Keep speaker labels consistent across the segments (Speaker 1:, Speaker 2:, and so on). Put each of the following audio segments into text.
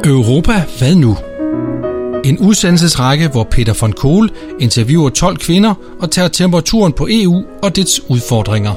Speaker 1: Europa, hvad nu? En udsendelsesrække, hvor Peter von Kohl interviewer 12 kvinder og tager temperaturen på EU og dets udfordringer.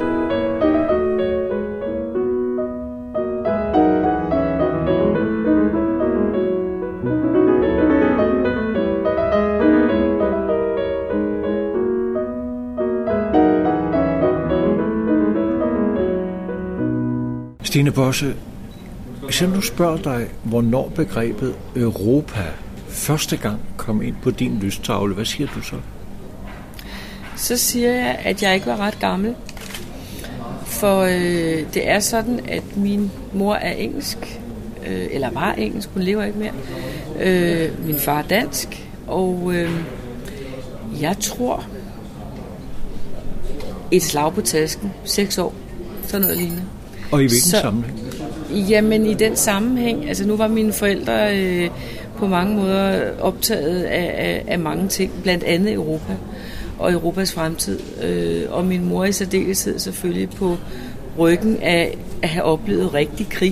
Speaker 2: Stine Bosse, hvis jeg nu spørger dig, hvornår begrebet Europa første gang kom ind på din lystavle, hvad siger du så?
Speaker 3: Så siger jeg, at jeg ikke var ret gammel. For det er sådan, at min mor er engelsk, eller var engelsk, hun lever ikke mere. Min far er dansk, og jeg tror, et slag på tasken, 6 år, sådan noget lignende.
Speaker 2: Og i hvilken sammenhæng?
Speaker 3: Jamen i den sammenhæng, altså nu var mine forældre på mange måder optaget af mange ting, blandt andet Europa og Europas fremtid. Og min mor i særdeleshed selvfølgelig på ryggen af at have oplevet rigtig krig.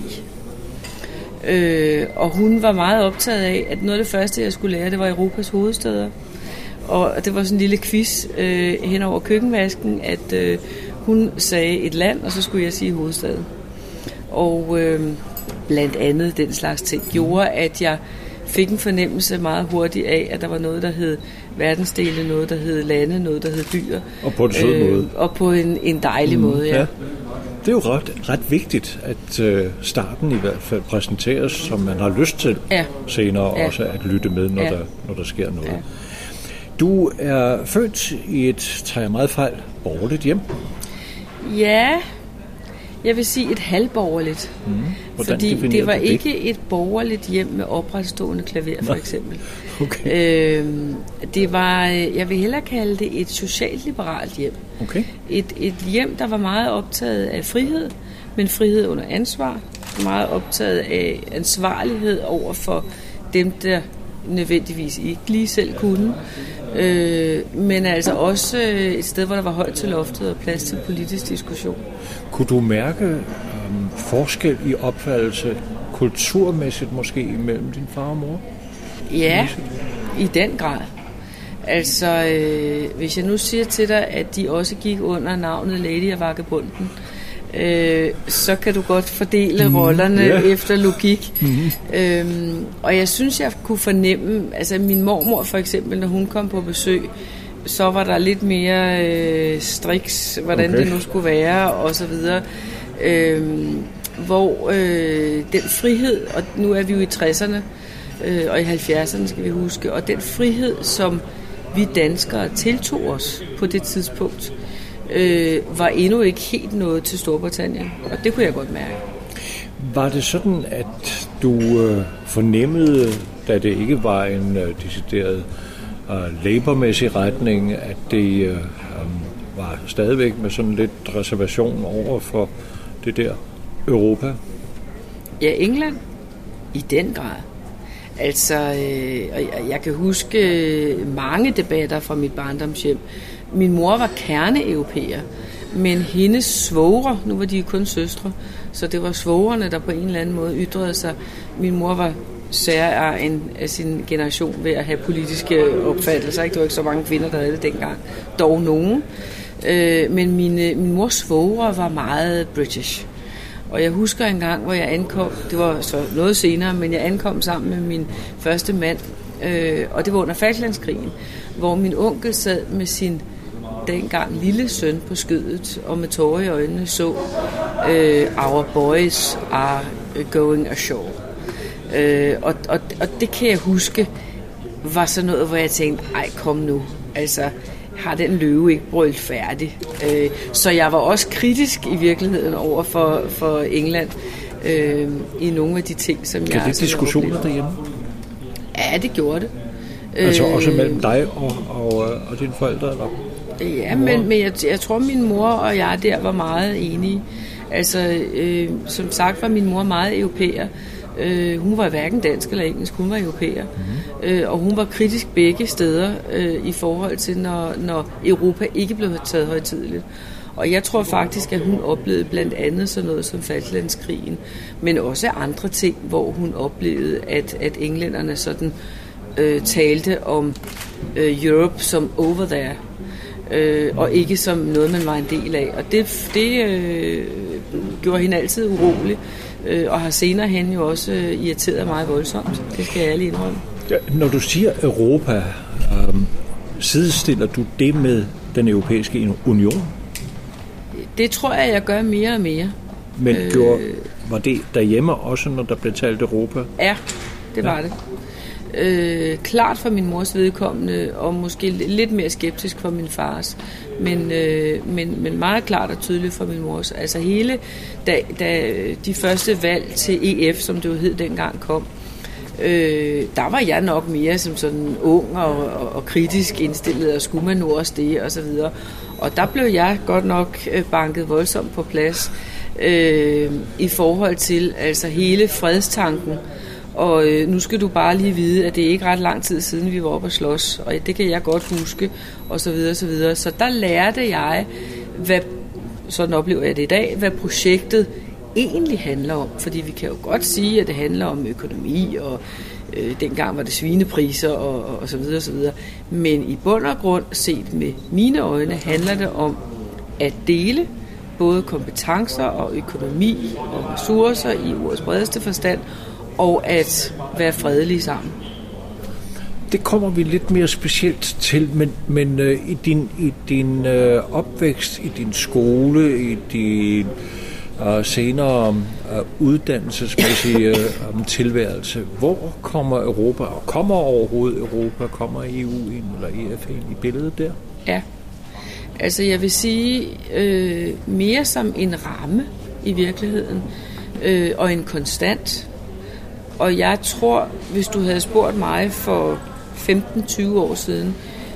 Speaker 3: Og hun var meget optaget af, at noget af det første, jeg skulle lære, det var Europas hovedstæder. Og det var sådan en lille quiz hen over køkkenvasken, at hun sagde et land, og så skulle jeg sige hovedstaden. Og blandt andet den slags ting gjorde, at jeg fik en fornemmelse meget hurtigt af, at der var noget, der hed verdensdele, noget, der hed lande, noget, der hed byer.
Speaker 2: Og på en sød måde.
Speaker 3: Og på en dejlig måde, ja.
Speaker 2: Det er jo ret vigtigt, at starten i hvert fald præsenteres, som man har lyst til senere også at lytte med, når der sker noget. Ja. Du er født i et, tager jeg meget fejl, borgerligt hjem.
Speaker 3: Ja, jeg vil sige et halvborgerligt. Fordi det var ikke et borgerligt hjem med opretstående klaver, for eksempel.
Speaker 2: Okay.
Speaker 3: Det var, jeg vil hellere kalde det et socialt-liberalt hjem.
Speaker 2: Okay.
Speaker 3: Et hjem, der var meget optaget af frihed, men frihed under ansvar. Meget optaget af ansvarlighed over for dem, der nødvendigvis ikke lige selv kunne. Men altså også et sted, hvor der var højt til loftet og plads til politisk diskussion.
Speaker 2: Kunne du mærke forskel i opfattelse kulturmæssigt måske mellem din far og mor?
Speaker 3: Ja, i den grad. Altså, hvis jeg nu siger til dig, at de også gik under navnet Lady og Vagabunden, så kan du godt fordele rollerne efter logik. Og jeg synes, jeg kunne fornemme, altså min mormor for eksempel, når hun kom på besøg, så var der lidt mere striks, hvordan det nu skulle være, og så videre. Hvor den frihed, og nu er vi jo i 60'erne, og i 70'erne skal vi huske, og den frihed, som vi danskere tiltog os på det tidspunkt, var endnu ikke helt noget til Storbritannien, og det kunne jeg godt mærke.
Speaker 2: Var det sådan, at du fornemmede, da det ikke var en decideret labormæssig retning, at det var stadigvæk med sådan lidt reservation over for det der Europa?
Speaker 3: Ja, England i den grad. Altså, jeg kan huske mange debatter fra mit barndomshjem. Min mor var kerneeuropæer, men hendes svogre, nu var de kun søstre, så det var svogrene, der på en eller anden måde ytrede sig. Min mor var særegen af sin generation ved at have politiske opfattelser. Det var ikke så mange kvinder, der havde det dengang. Dog nogen. Men min mors svogre var meget British. Og jeg husker en gang, hvor jeg ankom, det var så noget senere, men jeg ankom sammen med min første mand, og det var under Falklandskrigen, hvor min onkel sad med sin dengang lille søn på skødet, og med tårer i øjnene så, our boys are going ashore. Og det kan jeg huske, var sådan noget, hvor jeg tænkte, ej kom nu, altså har den løve ikke brølt færdig. Så jeg var også kritisk i virkeligheden over for England i nogle af de ting, som jeg...
Speaker 2: Kan det diskussioner derhjemme?
Speaker 3: Ja, det gjorde det.
Speaker 2: Altså også mellem dig og dine forældre? Eller?
Speaker 3: Ja, men jeg tror, min mor og jeg der var meget enige. Altså, som sagt var min mor meget europæer. Hun var hverken dansk eller engelsk, hun var europæer. Og hun var kritisk begge steder i forhold til, når Europa ikke blev taget højtideligt. Og jeg tror faktisk, at hun oplevede blandt andet sådan noget som Falklandskrigen, men også andre ting, hvor hun oplevede, at englænderne sådan talte om Europe som over there, og ikke som noget, man var en del af. Og det gjorde hende altid urolig, og har senere hen jo også irriteret mig voldsomt. Det skal jeg ærligt indrømme.
Speaker 2: Ja, når du siger Europa, sidestiller du det med den europæiske union?
Speaker 3: Det tror jeg gør mere og mere.
Speaker 2: Men var det derhjemme også, når der blev talt Europa?
Speaker 3: Ja, det var det. Klart for min mors vedkommende, og måske lidt mere skeptisk for min fars, men meget klart og tydeligt for min mors. Altså hele, da de første valg til EF, som det jo hed dengang, kom, der var jeg nok mere som sådan ung og kritisk indstillet, og skulle man nu også det, og så videre. Og der blev jeg godt nok banket voldsomt på plads i forhold til altså hele fredstanken. Og nu skal du bare lige vide, at det er ikke ret lang tid siden, vi var oppe at slås, og det kan jeg godt huske, og så videre, og så videre. Så der lærte jeg, sådan oplever jeg det i dag, hvad projektet egentlig handler om. Fordi vi kan jo godt sige, at det handler om økonomi, og dengang var det svinepriser, og så videre, og så videre. Men i bund og grund, set med mine øjne, handler det om at dele både kompetencer og økonomi og ressourcer i ordets bredeste forstand, og at være fredelige sammen.
Speaker 2: Det kommer vi lidt mere specielt til, men i din opvækst, i din skole, i din senere uddannelsesmæssige tilværelse, hvor kommer Europa, og kommer overhovedet Europa, kommer EU ind, eller EF ind i billedet der?
Speaker 3: Ja, altså jeg vil sige mere som en ramme i virkeligheden, og en konstant. Og jeg tror, hvis du havde spurgt mig for 15-20 år siden,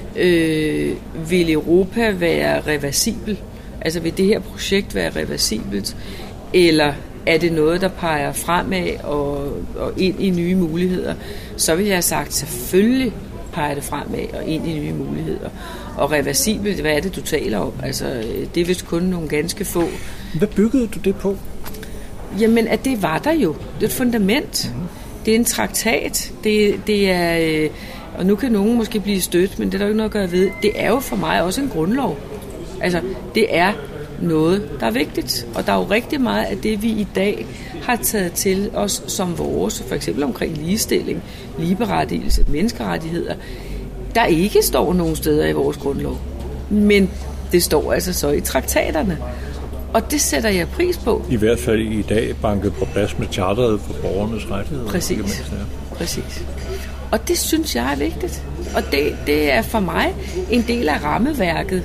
Speaker 3: vil Europa være reversibel? Altså vil det her projekt være reversibelt? Eller er det noget, der peger fremad og ind i nye muligheder? Så vil jeg have sagt, selvfølgelig peger det fremad og ind i nye muligheder. Og reversibelt, hvad er det, du taler om? Altså, det er vist kun nogle ganske få.
Speaker 2: Hvad byggede du det på?
Speaker 3: Jamen, at det var der jo. Det er et fundament. Det er en traktat. Det er, og nu kan nogen måske blive stødt, men det er der jo ikke noget at gøre ved. Det er jo for mig også en grundlov. Altså, det er noget, der er vigtigt. Og der er jo rigtig meget af det, vi i dag har taget til os som vores, for eksempel omkring ligestilling, ligeberettigelse, menneskerettigheder, der ikke står nogen steder i vores grundlov. Men det står altså så i traktaterne. Og det sætter jeg pris på.
Speaker 2: I hvert fald i dag banket på plads med charteret for borgernes rettigheder.
Speaker 3: Præcis. Og det synes jeg er vigtigt. Og det er for mig en del af rammeværket,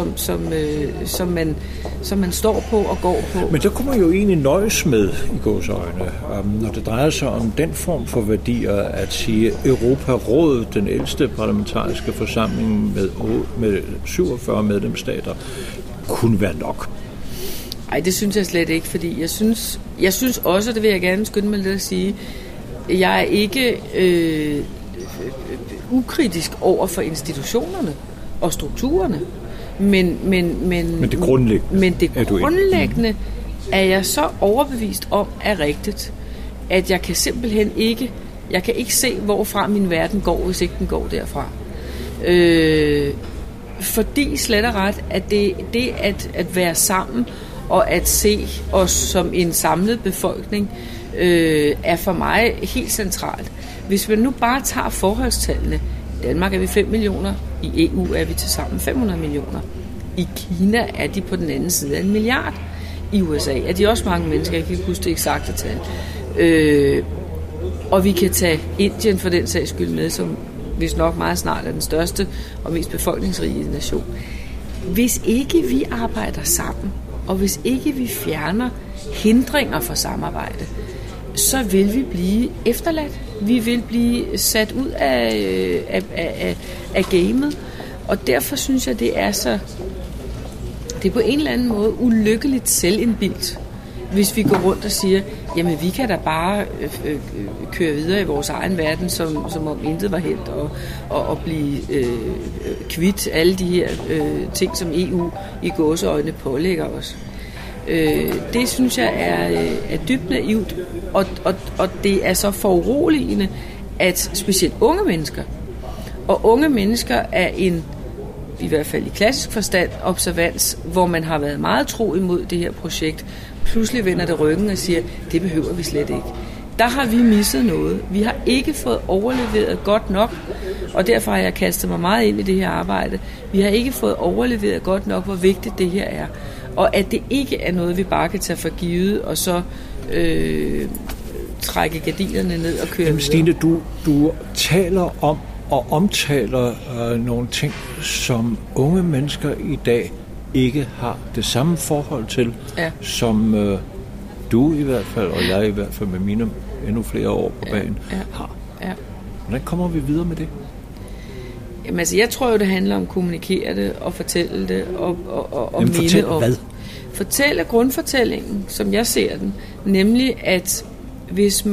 Speaker 3: som man står på og går på.
Speaker 2: Men der kunne man jo egentlig nøjes med i gåseøjne, når det drejer sig om den form for værdier, at sige Europarådet, den ældste parlamentariske forsamling med 47 medlemsstater, kunne være nok.
Speaker 3: Nej, det synes jeg slet ikke, fordi jeg synes også, det vil jeg gerne skynde mig lidt at sige, jeg er ikke ukritisk over for institutionerne og strukturerne, men
Speaker 2: det grundlæggende,
Speaker 3: er jeg så overbevist om er rigtigt, at jeg kan simpelthen ikke, se, hvorfra min verden går, hvis ikke den går derfra. Fordi slet og ret, at det at være sammen og at se os som en samlet befolkning, er for mig helt centralt. Hvis vi nu bare tager forholdstallene, i Danmark er vi 5 millioner, i EU er vi tilsammen 500 millioner. I Kina er de på den anden side af 1 milliard. I USA er de også mange mennesker, jeg kan ikke huske det eksakte tal. Og vi kan tage Indien for den sags skyld med, som hvis nok meget snart er den største og mest befolkningsrige nation. Hvis ikke vi arbejder sammen, og hvis ikke vi fjerner hindringer for samarbejde, så vil vi blive efterladt. Vi vil blive sat ud af gamet. Og derfor synes jeg, det er på en eller anden måde ulykkeligt selvindbildt, hvis vi går rundt og siger, jamen vi kan da bare køre videre i vores egen verden, som om intet var hent, og blive kvit alle de her ting, som EU i gåseøjne pålægger os. Det synes jeg er dybt naivt, og det er så foruroligende, at specielt unge mennesker, og unge mennesker er i hvert fald i klassisk forstand, observans, hvor man har været meget tro imod det her projekt, pludselig vender det ryggen og siger, det behøver vi slet ikke. Der har vi misset noget. Vi har ikke fået overleveret godt nok, og derfor har jeg kastet mig meget ind i det her arbejde. Vi har ikke fået overleveret godt nok, hvor vigtigt det her er. Og at det ikke er noget, vi bare kan tage for givet, og så trække gardinerne ned og køre videre.
Speaker 2: Stine, du taler om og omtaler nogle ting, som unge mennesker i dag ikke har det samme forhold til, som du i hvert fald, og jeg i hvert fald med mine endnu flere år på banen har.
Speaker 3: Ja.
Speaker 2: Hvordan kommer vi videre med det?
Speaker 3: Jamen altså, jeg tror jo, det handler om at kommunikere det, og fortælle det, og minde om.
Speaker 2: Hvad?
Speaker 3: Fortælle grundfortællingen, som jeg ser den, nemlig at hvis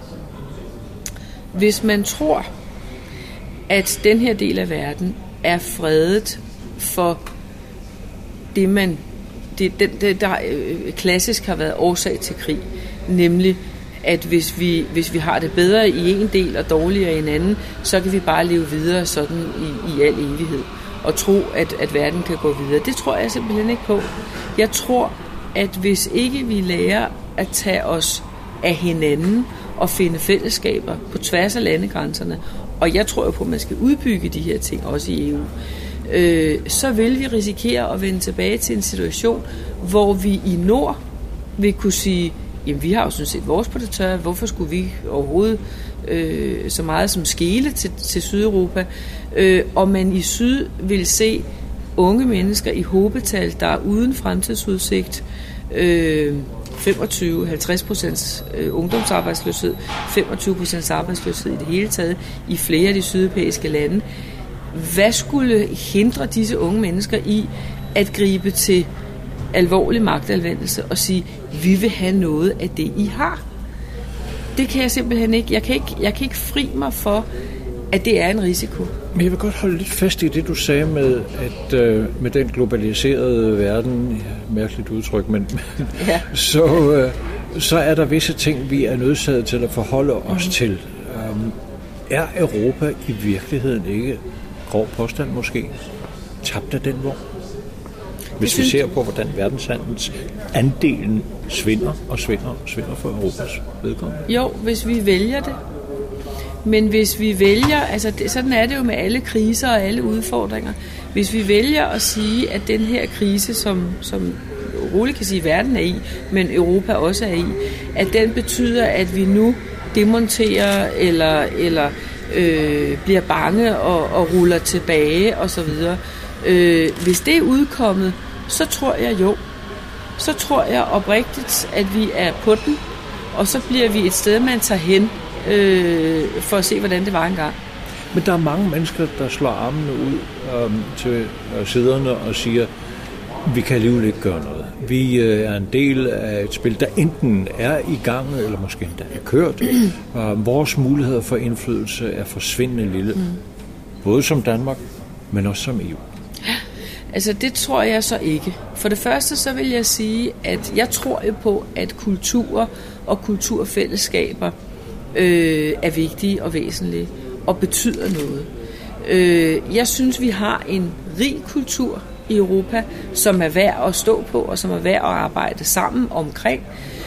Speaker 3: man tror, at den her del af verden er fredet for det, der klassisk har været årsag til krig, nemlig at hvis vi har det bedre i en del og dårligere i en anden, så kan vi bare leve videre sådan i al evighed og tro, at verden kan gå videre. Det tror jeg simpelthen ikke på. Jeg tror, at hvis ikke vi lærer at tage os af hinanden og finde fællesskaber på tværs af landegrænserne, og jeg tror jo på, at man skal udbygge de her ting også i EU, så vil vi risikere at vende tilbage til en situation, hvor vi i nord vil kunne sige, jamen vi har jo sådan set vores på det tørre, hvorfor skulle vi overhovedet så meget som skele til Sydeuropa, og man i syd vil se unge mennesker i hobetal, der er uden fremtidsudsigt, 25-50% ungdomsarbejdsløshed, 25% arbejdsløshed i det hele taget i flere af de sydeuropæiske lande. Hvad skulle hindre disse unge mennesker i at gribe til alvorlig magtanvendelse og sige, vi vil have noget af det, I har? Det kan jeg simpelthen ikke. Jeg kan ikke fri mig for, at det er en risiko.
Speaker 2: Men jeg vil godt holde lidt fast i det, du sagde med, at med den globaliserede verden, mærkeligt udtryk, men ja. så er der visse ting, vi er nødsaget til at forholde os til. Er Europa i virkeligheden ikke, grov påstand måske, tabt af den vogn? Hvis vi ser på, hvordan verdenshandels andelen svinder for Europas vedkommende.
Speaker 3: Jo, hvis vi vælger det. Men hvis vi vælger, altså sådan er det jo med alle kriser og alle udfordringer. Hvis vi vælger at sige, at den her krise, som roligt kan sige, verden er i, men Europa også er i, at den betyder, at vi nu demonterer eller bliver bange og ruller tilbage osv. Hvis det er udkommet, så tror jeg jo. Så tror jeg oprigtigt, at vi er på den, og så bliver vi et sted, man tager hen for at se, hvordan det var engang.
Speaker 2: Men der er mange mennesker, der slår armene ud til sæderne og siger, vi kan alligevel ikke gøre noget. Vi er en del af et spil, der enten er i gang, eller måske endda er kørt. Vores muligheder for indflydelse er forsvindende lille. Både som Danmark, men også som EU.
Speaker 3: Altså det tror jeg så ikke. For det første så vil jeg sige, at jeg tror jo på, at kulturer og kulturfællesskaber er vigtige og væsentlige og betyder noget. Jeg synes, vi har en rig kultur i Europa, som er værd at stå på og som er værd at arbejde sammen omkring.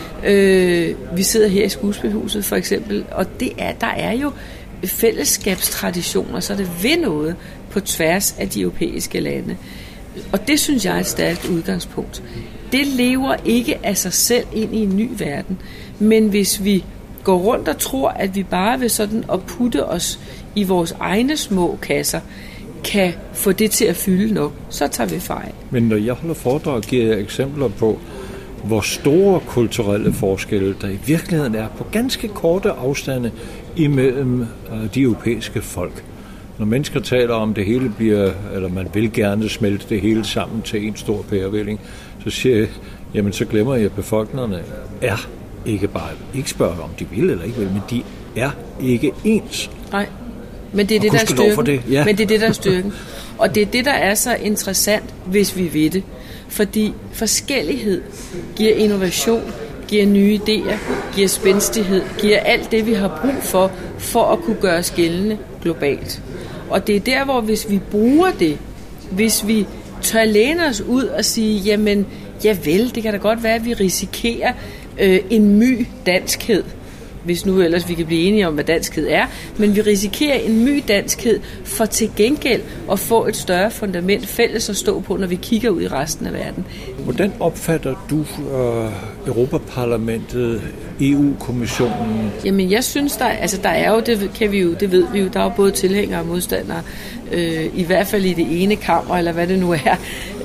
Speaker 3: Vi sidder her i Skuespilhuset for eksempel, og der er jo fællesskabstraditioner, så det vil noget på tværs af de europæiske lande. Og det synes jeg er et stærkt udgangspunkt. Det lever ikke af sig selv ind i en ny verden, men hvis vi går rundt og tror, at vi bare ved sådan at putte os i vores egne små kasser, kan få det til at fylde nok, så tager vi fejl.
Speaker 2: Men når jeg holder foredrag, giver jeg eksempler på, hvor store kulturelle forskelle der i virkeligheden er på ganske korte afstande imellem de europæiske folk. Når mennesker taler om, det hele bliver, eller man vil gerne smelte det hele sammen til en stor pærevælling, så siger jeg, jamen så glemmer jeg, at befolkningerne er ikke spørger om de vil eller ikke vil, men de er ikke ens.
Speaker 3: Nej, men det er det, der er styrken.
Speaker 2: Ja.
Speaker 3: Men det er det, der er styrken. Og det er det, der er så interessant, hvis vi ved det. Fordi forskellighed giver innovation, giver nye idéer, giver spændstighed, giver alt det, vi har brug for at kunne gøre os gældende globalt. Og det er der, hvor hvis vi bruger det, hvis vi tør læne os ud og sige, jamen, javel, det kan da godt være, at vi risikerer en my danskhed, hvis nu ellers vi kan blive enige om, hvad danskhed er, men vi risikerer en my danskhed for til gengæld at få et større fundament fælles at stå på, når vi kigger ud i resten af verden.
Speaker 2: Hvordan opfatter du Europaparlamentet, EU-kommissionen? Jamen,
Speaker 3: jeg synes, der er jo, det ved vi jo, der er jo både tilhængere og modstandere, i hvert fald i det ene kammer, eller hvad det nu er.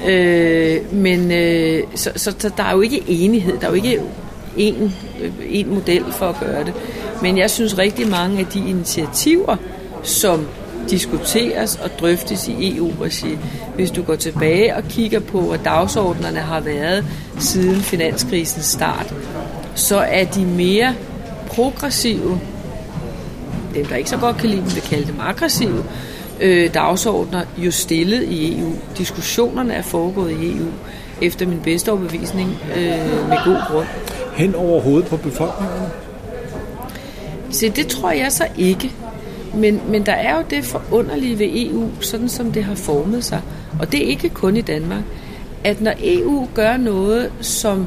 Speaker 3: Så der er jo ikke enighed, der er jo ikke en model for at gøre det. Men jeg synes rigtig mange af de initiativer, som diskuteres og drøftes i EU-regi, hvis du går tilbage og kigger på, hvad dagsordnerne har været siden finanskrisens start, så er de mere progressive, dem der ikke så godt kan lide dem, vil kalde dem aggressive, dagsordner jo stillet i EU. Diskussionerne er foregået i EU, efter min bedste overbevisning, med god grund.
Speaker 2: Hen over hovedet på befolkningen?
Speaker 3: Så det tror jeg så ikke. Men der er jo det forunderlige ved EU, sådan som det har formet sig. Og det er ikke kun i Danmark. At når EU gør noget, som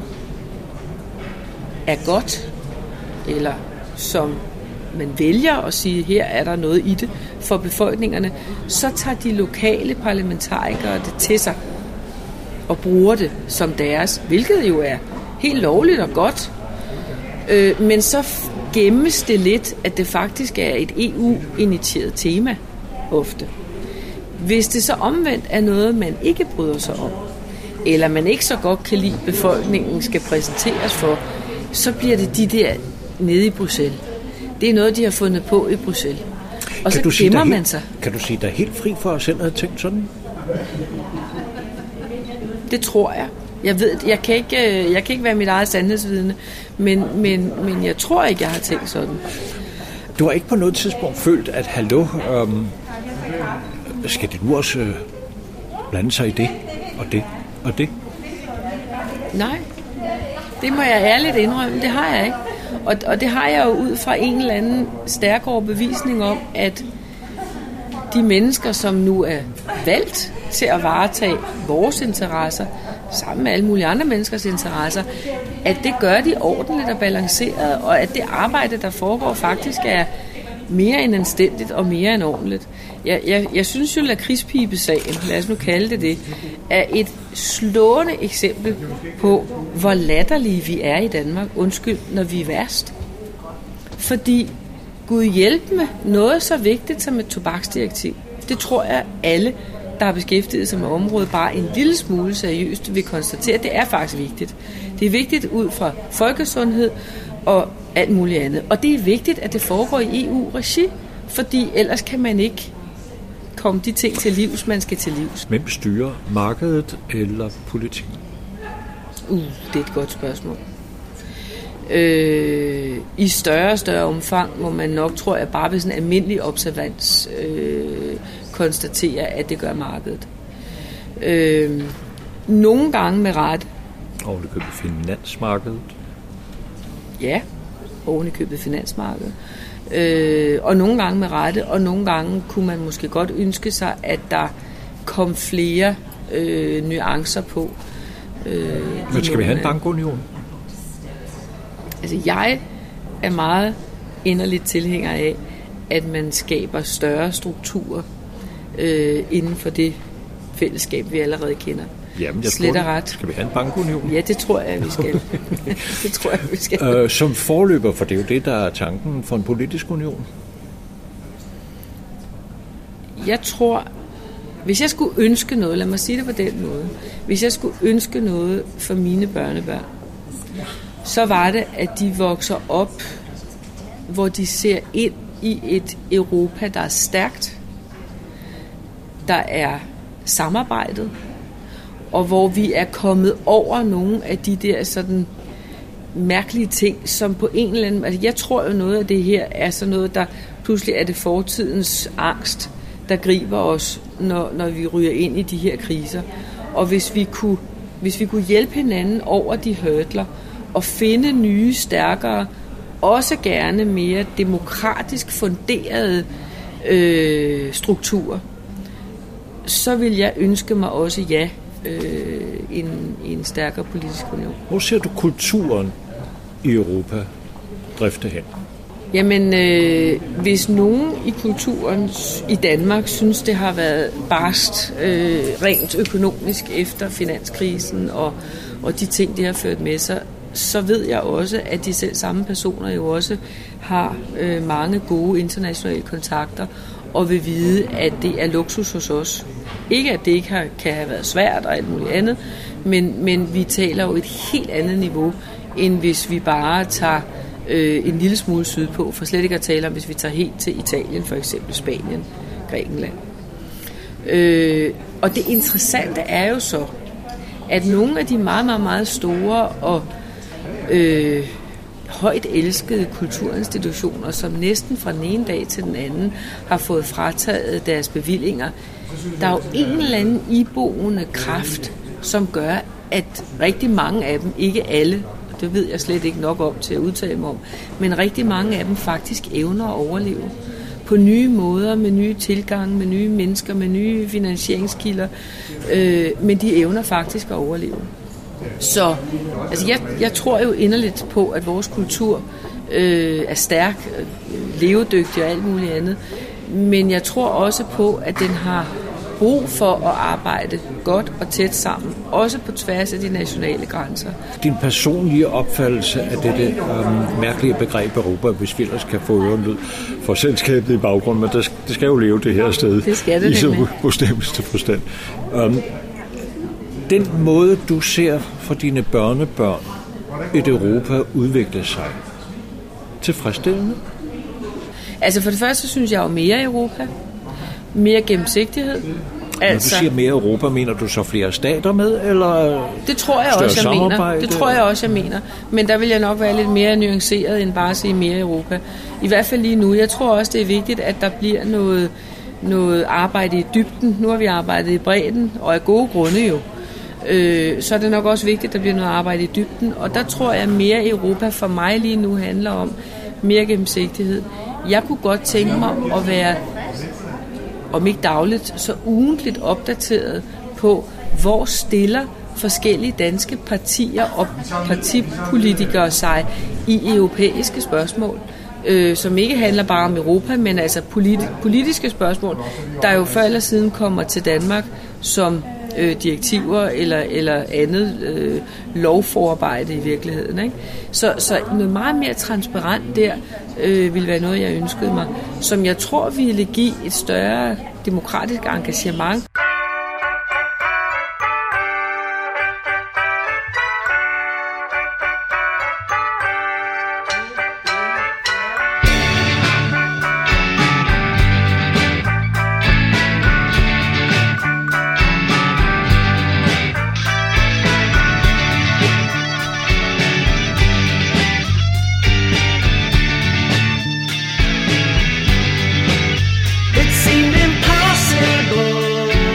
Speaker 3: er godt, eller som man vælger at sige, her er der noget i det for befolkningerne, så tager de lokale parlamentarikere det til sig og bruger det som deres, hvilket jo er helt lovligt og godt. Men så gemmes det lidt, at det faktisk er et EU-initieret tema ofte. Hvis det så omvendt er noget, man ikke bryder sig om, eller man ikke så godt kan lide, befolkningen skal præsenteres for, så bliver det de der nede i Bruxelles. Det er noget, de har fundet på i Bruxelles. Og så gemmer man sig.
Speaker 2: Kan du sige dig helt fri for at selv have tænkt sådan?
Speaker 3: Det tror jeg. Jeg ved, jeg kan ikke være mit eget sandhedsvidne, men jeg tror ikke, jeg har tænkt sådan.
Speaker 2: Du har ikke på noget tidspunkt følt, at skal det nu også blande sig i det og det og det?
Speaker 3: Nej, det må jeg ærligt indrømme, det har jeg ikke. Og det har jeg jo ud fra en eller anden stærk overbevisning om, at de mennesker, som nu er valgt til at varetage vores interesser, sammen med alle mulige andre menneskers interesser, at det gør de ordentligt og balanceret, og at det arbejde, der foregår, faktisk er mere end anstændigt og mere end ordentligt. Jeg synes jo, at lakridspibesagen, lad os nu kalde det, er et slående eksempel på, hvor latterlige vi er i Danmark, når vi er værst. Fordi Gud hjælpe med noget så vigtigt som et tobaksdirektiv. Det tror jeg alle, der har beskæftiget sig med området, bare en lille smule seriøst vil konstatere, at det er faktisk vigtigt. Det er vigtigt ud fra folkesundhed og alt muligt andet. Og det er vigtigt, at det foregår i EU-regi, fordi ellers kan man ikke komme de ting til livs, man skal til livs.
Speaker 2: Hvem styrer markedet eller politikken?
Speaker 3: Det er et godt spørgsmål. I større og større omfang må man nok, tror jeg, bare ved sådan en almindelig observans konstatere, at det gør markedet. Nogle gange med ret.
Speaker 2: Oven i købet finansmarkedet?
Speaker 3: Ja, oven i købet finansmarkedet. Og nogle gange med rette, og nogle gange kunne man måske godt ønske sig, at der kom flere nuancer på.
Speaker 2: Men skal vi have en bankunion?
Speaker 3: Altså, jeg er meget inderligt tilhænger af, at man skaber større strukturer inden for det fællesskab, vi allerede kender.
Speaker 2: Jamen,
Speaker 3: Slet og ret.
Speaker 2: Skal vi have en bankunion?
Speaker 3: Ja, det tror jeg, vi skal. Det tror jeg, vi skal.
Speaker 2: Som forløber, for det er jo det, der er tanken for en politisk union.
Speaker 3: Jeg tror, hvis jeg skulle ønske noget, lad mig sige det på den måde, hvis jeg skulle ønske noget for mine børnebørn, så var det, at de vokser op, hvor de ser ind i et Europa, der er stærkt, der er samarbejdet, og hvor vi er kommet over nogle af de der sådan mærkelige ting, som på en eller anden... Altså jeg tror jo noget af det her er sådan noget, der pludselig er det fortidens angst, der griber os, når vi ryger ind i de her kriser. Og hvis vi kunne hjælpe hinanden over de hurdler og finde nye, stærkere, også gerne mere demokratisk funderede strukturer, så vil jeg ønske mig også en stærkere politisk union.
Speaker 2: Hvor ser du kulturen i Europa drifte hen?
Speaker 3: Jamen, hvis nogen i kulturen i Danmark synes, det har været barst rent økonomisk efter finanskrisen og de ting, det har ført med sig, så ved jeg også, at de selv samme personer jo også har mange gode internationale kontakter og vil vide, at det er luksus hos os. Ikke at det ikke kan have været svært og alt muligt andet, men vi taler jo et helt andet niveau, end hvis vi bare tager en lille smule sydpå, for slet ikke at tale om, hvis vi tager helt til Italien, for eksempel Spanien, Grækenland. Og det interessante er jo så, at nogle af de meget, meget, meget store og højt elskede kulturinstitutioner, som næsten fra den ene dag til den anden har fået frataget deres bevillinger, der er jo en eller anden iboende kraft, som gør, at rigtig mange af dem, ikke alle, det ved jeg slet ikke nok om til at udtale mig om, men rigtig mange af dem faktisk evner at overleve på nye måder, med nye tilgange, med nye mennesker, med nye finansieringskilder, men de evner faktisk at overleve. Så altså jeg tror jo inderligt på, at vores kultur er stærk, levedygtig og alt muligt andet, men jeg tror også på, at den har brug for at arbejde godt og tæt sammen, også på tværs af de nationale grænser.
Speaker 2: Din personlige opfattelse af dette mærkelige begreb Europa, hvis vi ellers kan få ørenlyd for selskabet i baggrunden, men det skal jo leve det her sted.
Speaker 3: Det skal det
Speaker 2: i så bestemmeste forstand. Den måde, du ser for dine børnebørn et Europa udvikle sig, tilfredsstillende?
Speaker 3: Altså for det første synes jeg jo mere Europa, mere gennemsigtighed.
Speaker 2: Altså, når du siger mere Europa, mener du så flere stater med, eller
Speaker 3: det tror jeg også, jeg mener. Det tror jeg også, jeg mener. Men der vil jeg nok være lidt mere nuanceret, end bare at sige mere Europa. I hvert fald lige nu. Jeg tror også, det er vigtigt, at der bliver noget arbejde i dybden. Nu har vi arbejdet i bredden, og af gode grunde jo. Så er det nok også vigtigt, at der bliver noget arbejde i dybden. Og der tror jeg, mere Europa for mig lige nu handler om mere gennemsigtighed. Jeg kunne godt tænke mig at være, om ikke dagligt, så ugentligt opdateret på, hvor stiller forskellige danske partier og partipolitikere sig i europæiske spørgsmål, som ikke handler bare om Europa, men altså politiske spørgsmål, der jo før eller siden kommer til Danmark som direktiver eller andet lovforarbejde i virkeligheden. Ikke? Så noget meget mere transparent der ville være noget, jeg ønskede mig, som jeg tror ville give et større demokratisk engagement.
Speaker 4: It seemed impossible.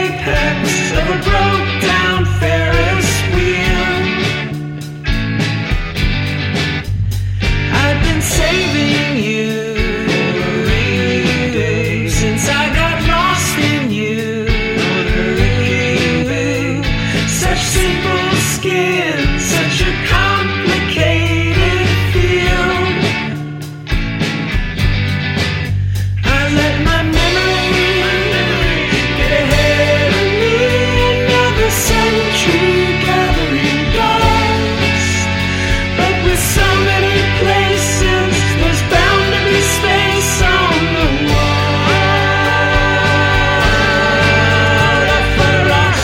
Speaker 4: apex of a broke down Ferris wheel. I've been saving you since I got lost in you. Such simple skin, such a complicated feel. I let my memory get ahead of me. Another century gathering dust. But with so many places, there's bound to be space on the wall for us.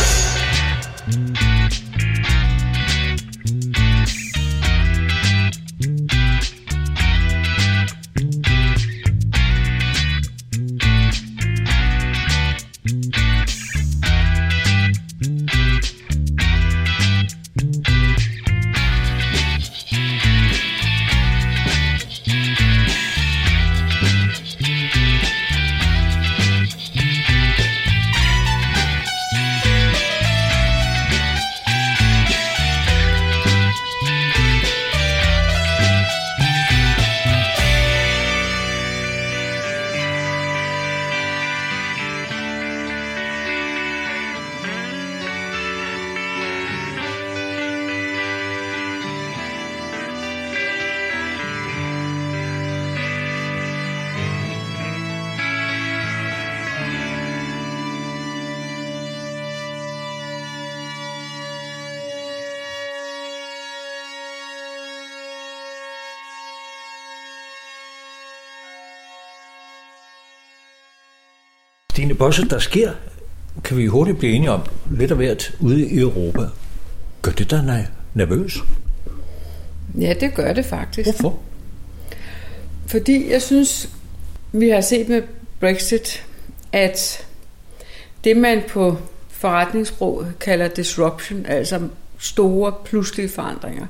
Speaker 2: Stine Bosse, der sker, kan vi hurtigt blive enige om, lidt af hvert ude i Europa. Gør det dig nervøs?
Speaker 3: Ja, det gør det faktisk.
Speaker 2: Hvorfor?
Speaker 3: Fordi jeg synes, vi har set med Brexit, at det man på forretningssprog kalder disruption, altså store pludselige forandringer,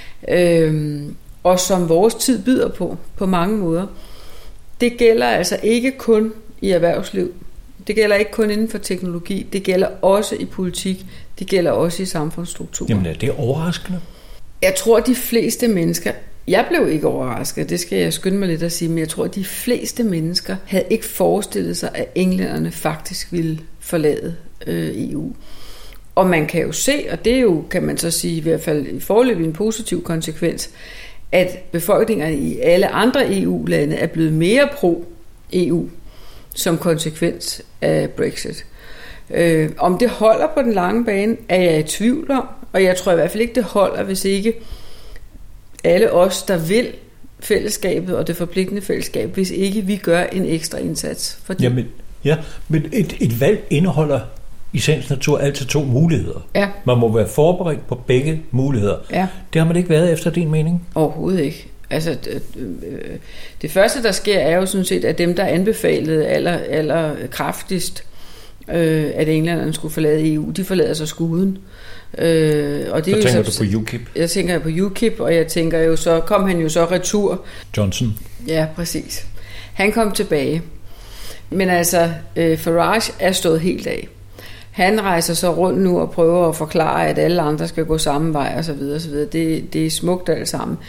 Speaker 3: og som vores tid byder på mange måder, det gælder altså ikke kun i erhvervsliv. Det gælder ikke kun inden for teknologi. Det gælder også i politik. Det gælder også i samfundsstruktur.
Speaker 2: Jamen er det overraskende?
Speaker 3: Jeg tror, de fleste mennesker... Jeg blev ikke overrasket, det skal jeg skynde mig lidt at sige, men jeg tror, at de fleste mennesker havde ikke forestillet sig, at englænderne faktisk ville forlade EU. Og man kan jo se, og det er jo, kan man så sige, i hvert fald i foreløbig en positiv konsekvens, at befolkningerne i alle andre EU-lande er blevet mere pro-EU som konsekvens af Brexit. Om det holder på den lange bane, er jeg i tvivl om, og jeg tror i hvert fald ikke, det holder, hvis ikke alle os, der vil fællesskabet og det forpligtende fællesskab, hvis ikke vi gør en ekstra indsats. Fordi...
Speaker 2: Men et valg indeholder i sagens natur altid to muligheder.
Speaker 3: Ja.
Speaker 2: Man må være forberedt på begge muligheder.
Speaker 3: Ja.
Speaker 2: Det har man ikke været efter din mening?
Speaker 3: Overhovedet ikke. Altså, det første, der sker, er jo sådan set, at dem, der anbefalede aller kraftigst, at englænderne skulle forlade EU, de forlader så skuden. Og det
Speaker 2: så tænker du på UKIP?
Speaker 3: Jeg tænker på UKIP, og jeg tænker jo så, kom han jo så retur.
Speaker 2: Johnson?
Speaker 3: Ja, præcis. Han kom tilbage. Men altså, Farage er stået helt af. Han rejser så rundt nu og prøver at forklare, at alle andre skal gå samme vej og så videre, og så videre. Det er smukt alt sammen.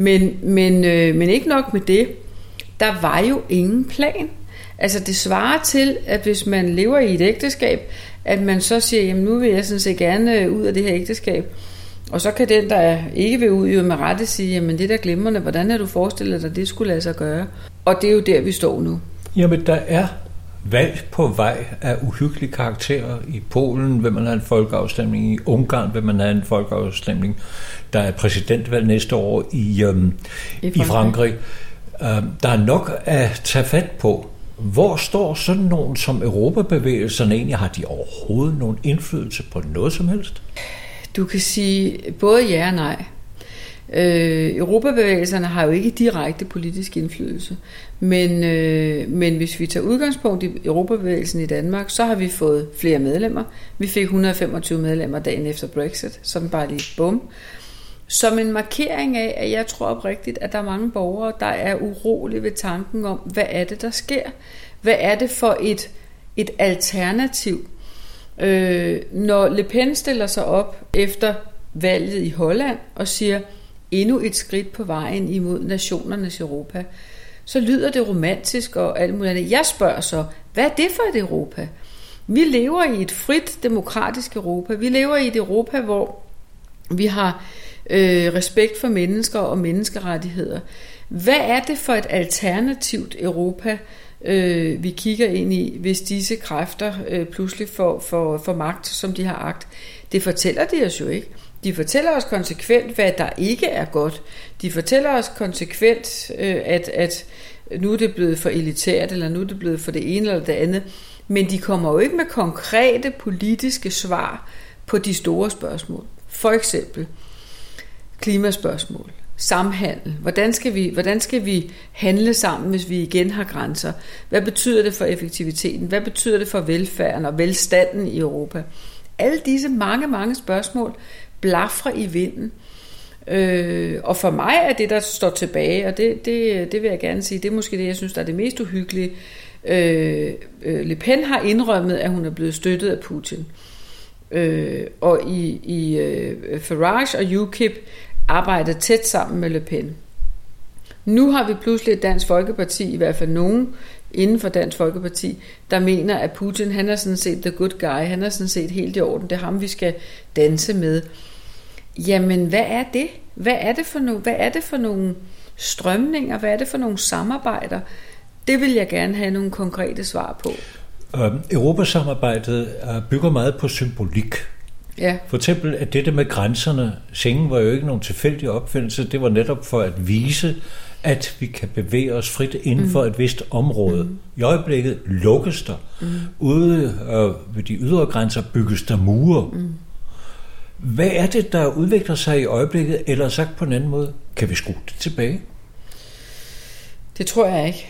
Speaker 3: Men ikke nok med det. Der var jo ingen plan. Altså det svarer til, at hvis man lever i et ægteskab, at man så siger, jamen nu vil jeg sådan set gerne ud af det her ægteskab. Og så kan den, der ikke vil ud, jo med rette sige, jamen det der glimrende, hvordan har du forestillet dig, det skulle lade sig gøre? Og det er jo der, vi står nu.
Speaker 2: Jamen der er valg på vej af uhyggelige karakterer. I Polen vil man have en folkeafstemning, i Ungarn vil man have en folkeafstemning. Der er præsidentvalg næste år i Frankrig. Der er nok at tage fat på. Hvor står sådan nogen som Europabevægelserne egentlig? Har de overhovedet nogen indflydelse på noget som helst?
Speaker 3: Du kan sige både ja og nej. Europabevægelserne har jo ikke direkte politisk indflydelse, men hvis vi tager udgangspunkt i Europabevægelsen i Danmark, så har vi fået flere medlemmer. Vi fik 125 medlemmer dagen efter Brexit, sådan bare lige bum. Som en markering af, at jeg tror oprigtigt, at der er mange borgere, der er urolige ved tanken om, hvad er det, der sker? Hvad er det for et alternativ? Når Le Pen stiller sig op efter valget i Holland og siger, endnu et skridt på vejen imod nationernes Europa, så lyder det romantisk og alt muligt andet. Jeg spørger så, hvad er det for et Europa? Vi lever i et frit, demokratisk Europa. Vi lever i et Europa, hvor vi har respekt for mennesker og menneskerettigheder. Hvad er det for et alternativt Europa, vi kigger ind i, hvis disse kræfter pludselig får magt, som de har agt? Det fortæller de os jo ikke. De fortæller os konsekvent, hvad der ikke er godt. De fortæller os konsekvent, at nu er det blevet for elitært, eller nu er det blevet for det ene eller det andet. Men de kommer jo ikke med konkrete politiske svar på de store spørgsmål. For eksempel klimaspørgsmål, samhandel. Hvordan skal vi handle sammen, hvis vi igen har grænser? Hvad betyder det for effektiviteten? Hvad betyder det for velfærden og velstanden i Europa? Alle disse mange spørgsmål blafrer i vinden. Og for mig er det, der står tilbage, og det vil jeg gerne sige, det er måske det, jeg synes, der er det mest uhyggelige. Le Pen har indrømmet, at hun er blevet støttet af Putin. Og i Farage og UKIP arbejder tæt sammen med Le Pen. Nu har vi pludselig et Dansk Folkeparti, i hvert fald nogen inden for Dansk Folkeparti, der mener, at Putin, han er sådan set the good guy, han er sådan set helt i orden, det er ham, vi skal danse med. Jamen, hvad er det? Hvad er det for nogle strømninger? Hvad er det for nogle samarbejder? Det vil jeg gerne have nogle konkrete svar på.
Speaker 2: Europasamarbejdet bygger meget på symbolik.
Speaker 3: Ja.
Speaker 2: For eksempel, at dette med grænserne, Schengen var jo ikke nogen tilfældig opfindelse, det var netop for at vise, at vi kan bevæge os frit inden for et vist område. I øjeblikket lukkes der. Ude ved de ydre grænser bygges der mure. Hvad er det, der udvikler sig i øjeblikket, eller sagt på en anden måde? Kan vi skrue det tilbage?
Speaker 3: Det tror jeg ikke.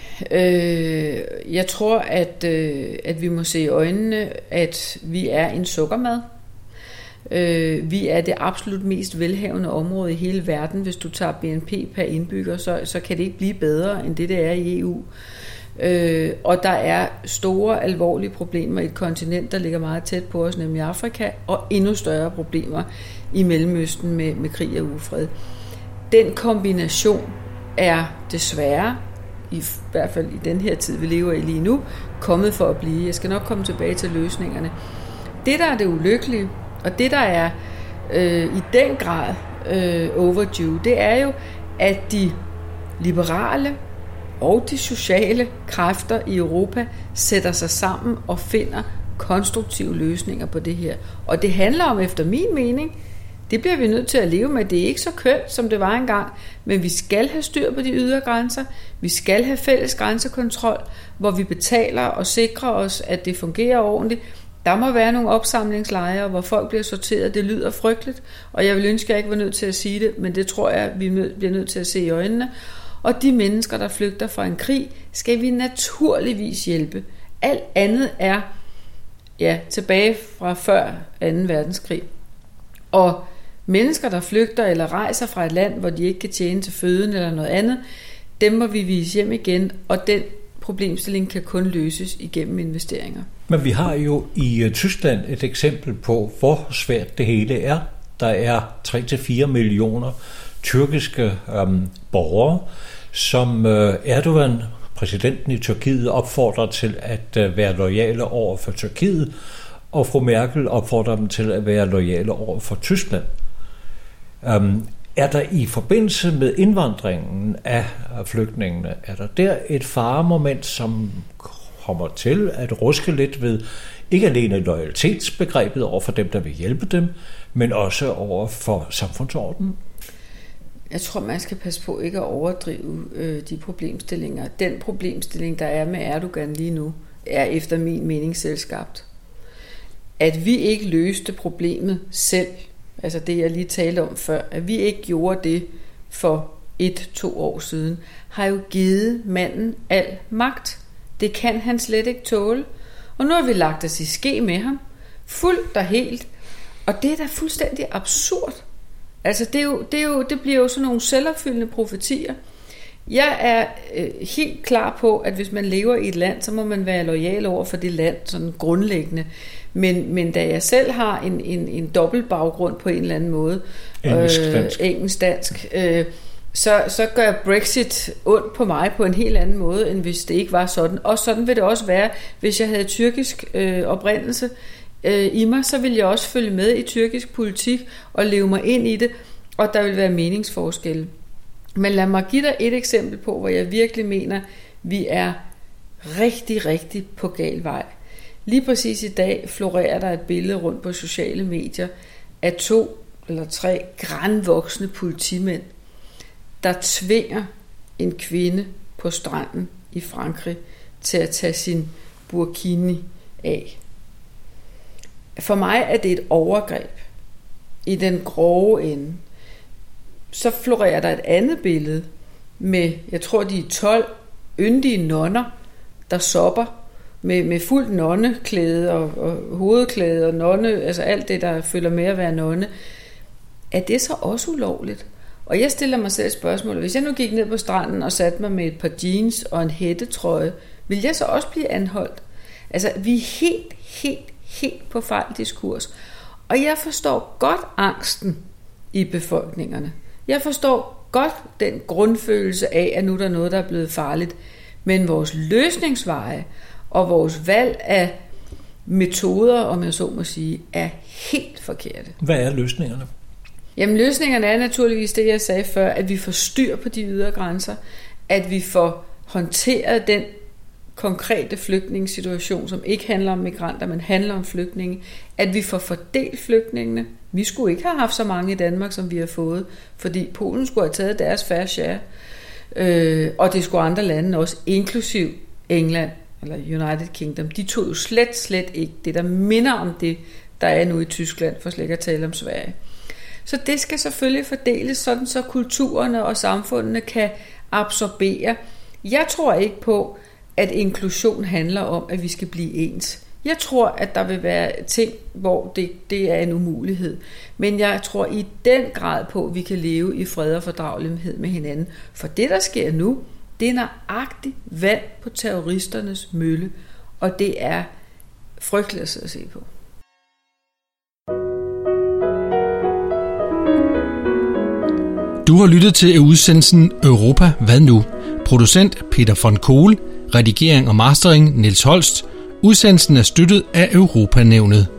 Speaker 3: Jeg tror, at vi må se i øjnene, at vi er en sukkermad. Vi er det absolut mest velhavende område i hele verden. Hvis du tager BNP per indbygger, så kan det ikke blive bedre, end det er i EU. Og der er store, alvorlige problemer i et kontinent, der ligger meget tæt på os, nemlig Afrika, og endnu større problemer i Mellemøsten med krig og ufred. Den kombination er desværre, i hvert fald i den her tid, vi lever i lige nu, kommet for at blive. Jeg skal nok komme tilbage til løsningerne. Det, der er det ulykkelige, og det, der er i den grad overdue, det er jo, at de liberale og de sociale kræfter i Europa sætter sig sammen og finder konstruktive løsninger på det her. Og det handler om, efter min mening, det bliver vi nødt til at leve med. Det er ikke så kønt, som det var engang, men vi skal have styr på de ydre grænser. Vi skal have fælles grænsekontrol, hvor vi betaler og sikrer os, at det fungerer ordentligt. Der må være nogle opsamlingslejre, hvor folk bliver sorteret. Det lyder frygteligt, og jeg vil ønske, at jeg ikke var nødt til at sige det, men det tror jeg, vi bliver nødt til at se i øjnene. Og de mennesker, der flygter fra en krig, skal vi naturligvis hjælpe. Alt andet er tilbage fra før 2. verdenskrig. Og mennesker, der flygter eller rejser fra et land, hvor de ikke kan tjene til føden eller noget andet, dem må vi vise hjem igen, og den problemstilling kan kun løses igennem investeringer.
Speaker 2: Men vi har jo i Tyskland et eksempel på, hvor svært det hele er. Der er 3-4 millioner tyrkiske borgere, som Erdogan, præsidenten i Tyrkiet, opfordrer til at være loyale over for Tyrkiet, og fru Merkel opfordrer dem til at være loyale over for Tyskland. Er der i forbindelse med indvandringen af flygtningene, er der der et faremoment, som kommer til at ruske lidt ved ikke alene loyalitetsbegrebet over for dem, der vil hjælpe dem, men også over for samfundsordenen?
Speaker 3: Jeg tror, man skal passe på ikke at overdrive de problemstillinger. Den problemstilling, der er med Erdogan lige nu, er efter min mening selvskabt. At vi ikke løste problemet selv, altså det jeg lige talte om før, at vi ikke gjorde det for 1-2 år siden, har jo givet manden al magt. Det kan han slet ikke tåle. Og nu har vi lagt os i ske med ham, fuldt og helt. Og det er da fuldstændig absurd. Altså det bliver jo sådan nogle selvopfyldende profetier. Jeg er helt klar på, at hvis man lever i et land, så må man være loyal over for det land, sådan grundlæggende. Men da jeg selv har en dobbelt baggrund på en eller anden måde, engelsk-dansk, så gør Brexit ondt på mig på en helt anden måde, end hvis det ikke var sådan. Og sådan vil det også være, hvis jeg havde tyrkisk oprindelse i mig, så ville jeg også følge med i tyrkisk politik og leve mig ind i det, og der vil være meningsforskelle. Men lad mig give dig et eksempel på, hvor jeg virkelig mener, vi er rigtig, rigtig på gal vej. Lige præcis i dag florerer der et billede rundt på sociale medier af 2 eller 3 grandvoksne politimænd, der tvinger en kvinde på stranden i Frankrig til at tage sin burkini af. For mig er det et overgreb i den grove ende. Så florerer der et andet billede med, jeg tror de er 12 yndige nonner, der sopper med fuldt nonneklæde og hovedklæde og nonne, altså alt det, der følger med at være nonne. Er det så også ulovligt? Og jeg stiller mig selv spørgsmålet, hvis jeg nu gik ned på stranden og satte mig med et par jeans og en hættetrøje, vil jeg så også blive anholdt? Altså, vi er helt på fejl diskurs. Og jeg forstår godt angsten i befolkningerne. Jeg forstår godt den grundfølelse af, at nu er der noget, der er blevet farligt. Men vores løsningsveje og vores valg af metoder, om jeg så må sige, er helt forkerte.
Speaker 5: Hvad er løsningerne?
Speaker 3: Jamen løsningerne er naturligvis det, jeg sagde før, at vi får styr på de ydre grænser, at vi får håndteret den konkrete flygtningesituation, som ikke handler om migranter, men handler om flygtninge, at vi får fordelt flygtningene. Vi skulle ikke have haft så mange i Danmark, som vi har fået, fordi Polen skulle have taget deres fair share, og det skulle andre lande også, inklusiv England eller United Kingdom. De tog jo slet ikke det, der minder om det, der er nu i Tyskland, for slet ikke at tale om Sverige. Så det skal selvfølgelig fordeles, sådan så kulturerne og samfundene kan absorbere. Jeg tror ikke på, at inklusion handler om, at vi skal blive ens. Jeg tror, at der vil være ting, hvor det er en umulighed. Men jeg tror i den grad på, at vi kan leve i fred og fordragelighed med hinanden. For det, der sker nu, det er nøjagtigt vand på terroristernes mølle. Og det er frygteligt at sidde og se på.
Speaker 1: Du har lyttet til udsendelsen Europa, hvad nu? Producent Peter von Kohl, redigering og mastering Niels Holst. Udsendelsen er støttet af Europanævnet.